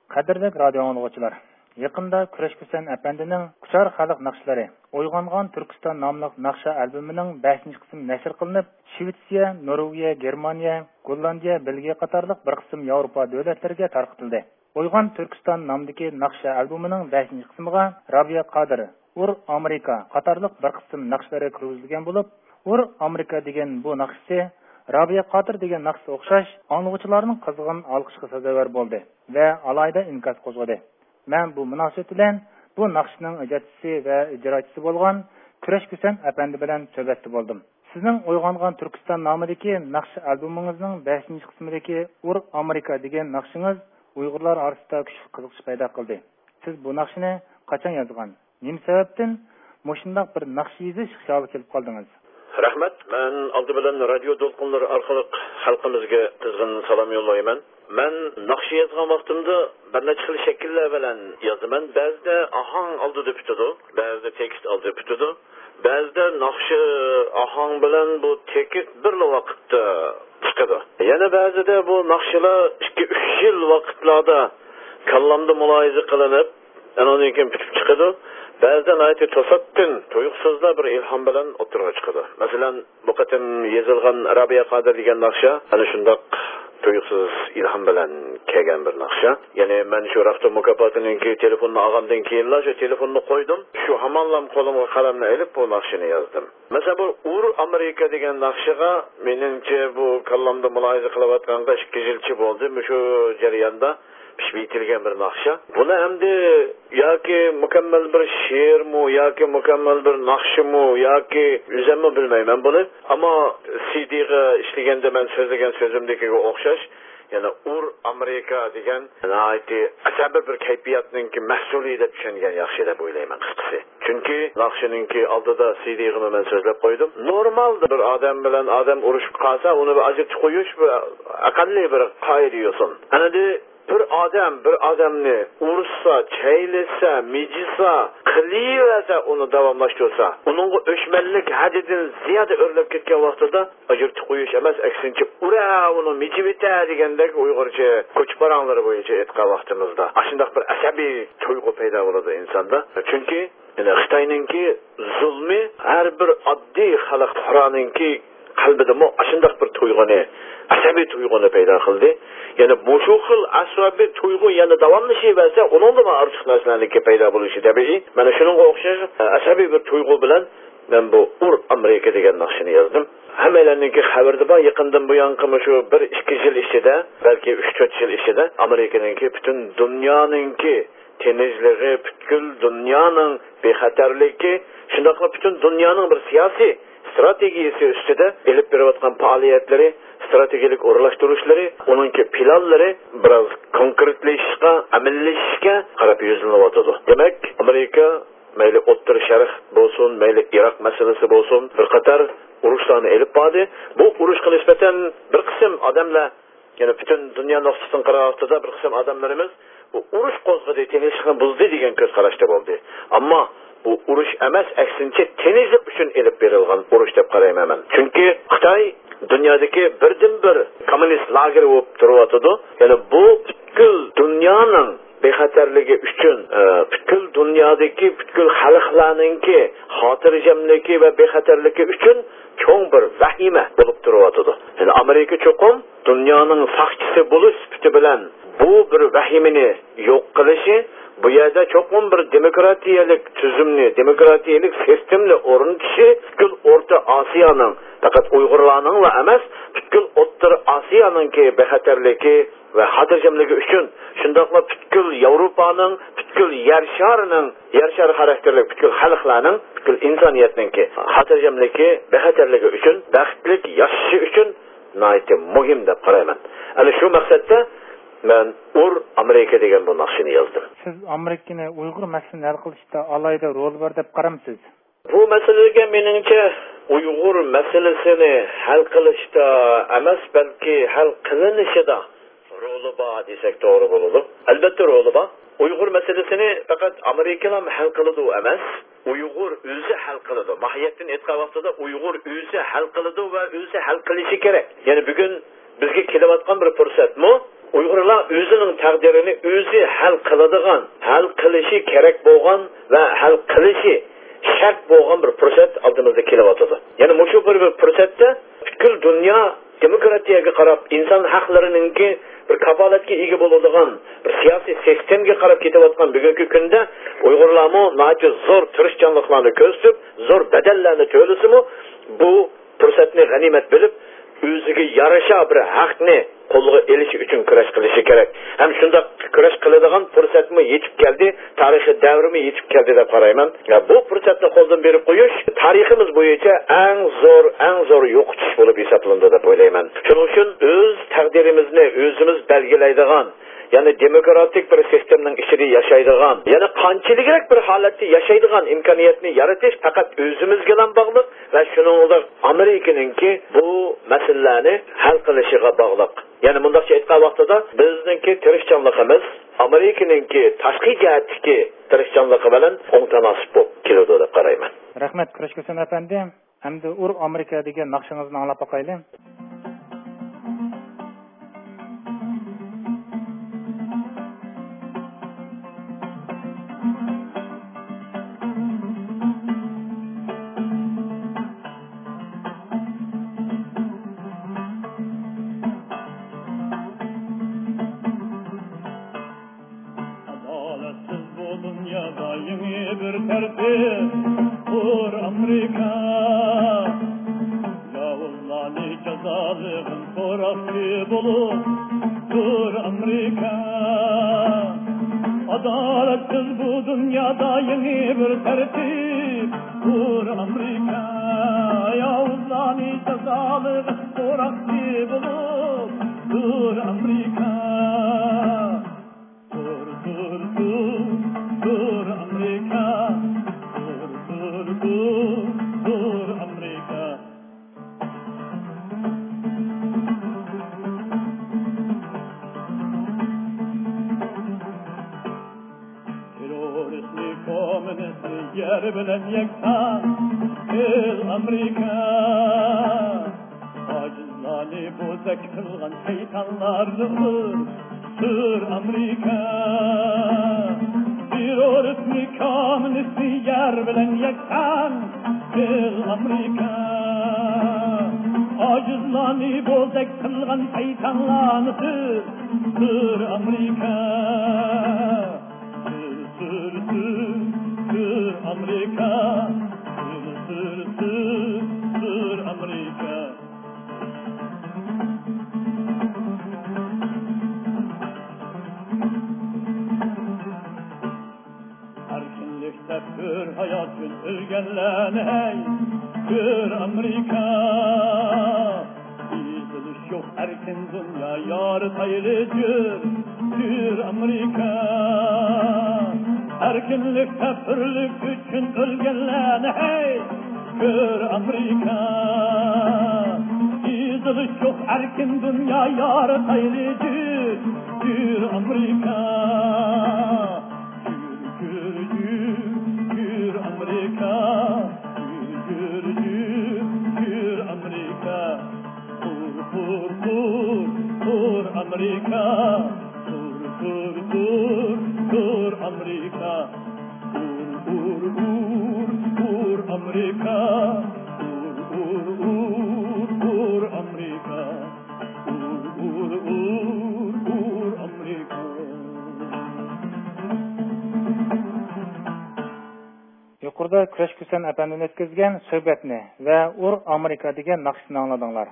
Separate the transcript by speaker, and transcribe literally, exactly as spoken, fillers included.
Speaker 1: Qadrli radio anglag'uchilar, yaqinda Kurash Kusan apandining Quchar xalq naqshlari Uyg'ongan Turkiston nomli naqsha albomining beshinchi qismi nashr qilinib, Shvetsiya, Norvegiya, Germaniya, Gollandiya, Belgiya qatorliq bir qism Yevropa davlatlariga tarqatildi. Uyg'on Turkiston nomidagi naqsha albomining beshinchi qismiga Rabia Qadir, Ur Amerika qatorliq bir qism naqshlari kirgizilgan bo'lib, Ur Amerika degan bu naqshsi Rabia Qadir degan naqshga o'xshash anglag'uchilarning qizg'in olqishiga sazovor bo'ldi va alayda inkas qo'zg'adi. Men bu munosabat bilan bu naqshning ijodchisi va ijrochisi bo'lgan Kurash Kusan apandi bilan suhbatda bo'ldim. Sizning Uyg'ongan Turkiston nomidagi naqsh albomingizning beshinchi qismidagi Ur Amerika degan naqshingiz Uyg'urlar orasida kuchli qiziqish paydo qildi. Siz bu naqshni qachon yozgan? Nima sababdan mushundaq bir naqsh yozish xayoliga kelib qoldingiz?
Speaker 2: Rahmat, men oldi bilan radio to'lqinlari orqali xalqimizga qizg'in salom yo'llayman. Men naqsh yozgan vaqtimda bir necha xil shakllar bilan yozaman. Ba'zida ahang oldida bitadi, ba'zida tekst oldida bitadi. Ba'zida naqsh ahang bilan bu tekst bir vaqtda chiqadi. Yana ba'zida bu naqshlar ikki uch yil vaqtlarda kallamda mulohaza qilinib, andan keyin bitib chiqadi. Ba'zan aytib to'satdan tuyuqsizda bir ilhom bilan o'tirib chiqadi. Masalan, bu qatim yozilgan Rabia Qadir degan naqsha ana shundoq tuyuqsiz ilhom bilan kelgan bir naqsha. Ya'ni men shu rafta mukofotininki telefonni olgandan keyin shu telefonni qo'ydim. Shu hamonlam qo'limga qalamni olib bu naqshani yozdim. Masalan, bu Ur Amerika degan naqshaga meningcha bu kallamda mulohaza qilayotganda ikki yilchi bo'ldi. Shu jarayonda pishbitilgan bir naqsha. Buni hamda yoki mukammal bir she'rmi yoki mukammal bir naqshmi yoki o'zimmi bilmayman buni. Ammo C D'ga ishlaganda men so'zlagan so'zimdagiga o'xshash, yana Ur Amerika degan aytdi asabiy bir kayfiyatninki mahsuli deb tushungan yaxshi deb o'ylayman qisqasi. Chunki naqshininki oldida C D'ga men so'zlab qo'ydim. Normal bir odam bilan odam urushib qolsa, uni bir ajib qo'yish bir aqalli bir qoida yo'sin. Anada bir odam bir odamni ursa, chaylasa, mijisa, qilivasa, uni davomlashtirsa, uning o'chmanlik hadidan ziyoda o'rlab ketgan vaqtida ajirti qo'yish emas, aksincha ura uni mijibita degandek Uyg'urcha ko'chparanglari bo'yicha aytgan vaqtimizda shunday bir asabiy tuyg'u paydo bo'ladi insonda. Chunki yana Xitoyninki zulmi har bir oddiy xalq fuqaroninki qalbida mo shunday bir tuyg'uni, asabiy tuyg'uni paydo qildi. Yani bu şu xil asabiy tuyg'u yana davomlashaversa, uningda ham ortiq narsalarning paydo bo'lishi tabiiy. Mana shunga o'xshash asabiy bir tuyg'u bilan men bu Ur Amerika degan naqshini yozdim. Hammalarninki xabarda bor, yaqindan bu yanqimi shu bir ikki yil ichida, balki uch to'rt yil ichida Amerikaninki butun dunyoninki tinchligi, butkul dunyoning bexatarligi, shundaqla butun dunyoning bir siyosiy strategiyasi ustida elib berayotgan faoliyatlari, strategik o'rlashtirishlari, uningki planlari biroz konkretlashishga, amallashishga qarab yo'zlanayotdi. Demak, Amerika mayli O'rta Sharq bo'lsin, mayli Iroq masalasi bo'lsin, bir qator urushlarni elib bordi. Bu urushga nisbatan bir qism odamlar, ya'ni butun dunyo nuqtasidan qaraganda bir qism odamlarimiz bu urush qo'zg'adi, tinchlikni buzdi degan ko'z qarashda bo'ldi. Ammo bu urush emas, aksincha tinchlik uchun elib berilgan urush deb qarayman men. Chunki Xitoy dunyodagi birdan bir kommunist lager bo'lib turibdi. Ya'ni bu butkul dunyoning bexatarligi uchun, butkul dunyodagi butkul xalqlarningki xotirjamligi va bexatarligi uchun cho'ng bir vahima bo'lib turibdi. Ya'ni Amerika cho'qim dunyoning saqchisi bo'lish sifati bilan bu bir vahimani yo'q qilishi, bu yerda cho'qim bir demokratiyalik tuzumni, demokratiyalik sistemni o'rnatishi butkul O'rta Osiyoning, faqat Uyg'urlarning va emas, butkul O'rta Osiyoninki bexatarligi va xotirjamligi uchun, shundaqla butkul Yevropaning, butkul yer sharining, yer shari xarakterli butkul xalqlarning, butkul insoniyatninki xotirjamligi, bexatarligi uchun, baxtlik yashashi uchun nihoyatda muhim deb qarayman. Ana shu maqsadda men Ur Amerika degan bu naqshini yozdim.
Speaker 1: Siz Amerikani Uyg'ur masalasini hal qilishda alayda rol bor deb qaramsiz?
Speaker 2: Bu masalaga meningcha Uyg'ur masalasini hal qilishda emas, balki hal qilinishida roli bor desak to'g'ri bo'ladi. Albatta roli bor. Uyg'ur masalasini faqat Amerikalar hal qiladi emas, Uyg'ur o'zi hal qiladi. Mohiyatdan aytgan vaqtida Uyg'ur o'zi hal qiladi va o'zi hal qilishi kerak. Ya'ni bugun bizga kelayotgan bir fursatmi? Uyg'urlar o'zining taqdirini o'zi hal qiladigan, hal qilishi kerak bo'lgan va hal qilishi shart bo'lgan bir fursat oldimizga kelyotdi. Ya'ni mushu bir fursatda butkul dunyo demokratiyaga qarab, inson haqlarininki bir kafolatga ega bo'ladigan bir siyosiy sistemaga qarab ketayotgan bugungi kunda Uyg'urlarmi nati zo'r tirishchanliklarni ko'rsatib, zo'r badallarni to'lasimi, bu fursatni g'animat bilib, o'ziga yarasha bir haqni qo'lga elishi uchun kurash qilishi kerak. Ham shunda kurash qiladigan fursatmi yetib keldi, tarixiy davrimi yetib keldi deb qarayman. Ya bu fursatni qo'ldan berib qo'yish tariximiz bo'yicha eng zo'r, eng zo'r yo'qotish bo'lib hisoblanadi deb o'ylayman. Shuning uchun o'z taqdirimizni o'zimiz belgilaydigan, ya'ni demokratik bir sistemning ichida yashaydigan, ya'ni qanchalik bir holatda yashaydigan imkoniyatni yaratish faqat o'zimizga bilan bog'liq va shuningdek Amerikaninki bu masalalarni hal qilishiga bog'liq. Ya'ni mundaqcha aytgan vaqtida bizningki tirishchanligimiz Amerikaninki tashqi jihatdagi tirishchanligi bilan o'ngtanasib bo'lib keladi deb qarayman.
Speaker 1: Rahmat Kurashkusan apandi. Endi ur Amerika degan naqshingizni anglab boqaylik.
Speaker 3: bir tertip Ur Amerika Yavuzlarni cezalığın soraklı bulup Ur Amerika Adaletsiz bu dünyada yeni bir tertip Ur Amerika Yavuzlarni cezalığın soraklı bulup Ur Amerika Dur dur dur Dur Amerika, dur dur dur, dur Amerika. Teröristli komünistli yer bilen yeksan, el Amerika. Acizlani bozak kılgan şeytanlardır, dur Amerika. Teröristli komünistli yer bilen yeksan el Amerika Acizlani bozak kılgan şeytanlardır dur Amerika Sür sür sür sür Amerika Sür sür sür sür Amerika Hür hayatın ölgenlerine hey Hür Amerika İzliş yok erken dünya yar sayılıcır Hür Amerika Erkinlikte pürlük için ölgenlerine hey Hür Amerika İzliş yok erken dünya yar sayılıcır Hür Amerika Amerika, gür gür gür Amerika, dur dur dur dur Amerika, dur dur dur dur Amerika, dur dur dur dur Amerika, dur dur dur dur Amerika, dur dur dur dur Amerika.
Speaker 1: Yuqorida Kurashkusan apandini o'tkazgan suhbatni va Ur Amerika degan naqshni angladinglar.